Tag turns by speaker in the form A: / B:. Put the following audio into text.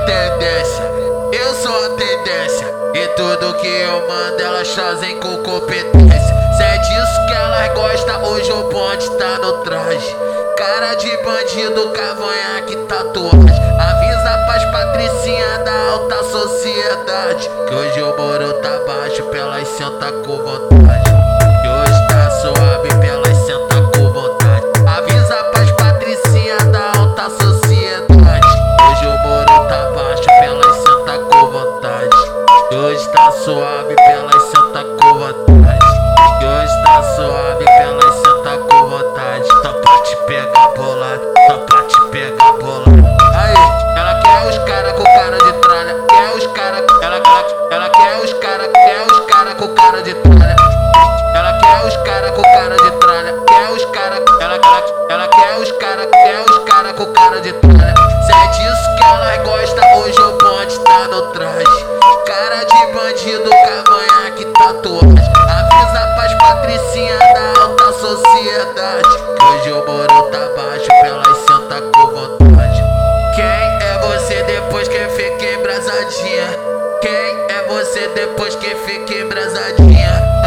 A: tendência, eu sou a tendência. E tudo que eu mando elas fazem com competência. Se é disso que elas gostam, hoje o bonde tá no traje. Cara de bandido, cavanhaque, tatuagem. Avisa pras patricinha da alta sociedade que hoje o moro tá baixo, pra elas sentar com vontade. Que hoje tá suave, pra elas sentar com vontade. Avisa pras patricinha da alta sociedade que hoje o moro tá baixo, pra elas sentar com vontade. Que hoje tá suave, pra elas sentar com vontade. Que hoje tá suave, pra elas sentar com vontade. Só pra te pegar bolado, só pra te pegar bolado. Aí, ela quer os cara com cara de tralha, quer os cara, ela quer os cara com cara de tralha. Ela quer os cara com cara de tralha, quer os cara, ela quer os cara com cara de tralha. Se é disso que elas gostam, hoje o bonde tá no traje. Cara de bandido, cavanhaque, tatuagem. Avisa pras patricinha da alta sociedade que hoje o moro tá baixo, pra elas sentar com vontade. Quem é você depois que fica embrasadinha? Quem é você depois que fica embrasadinha?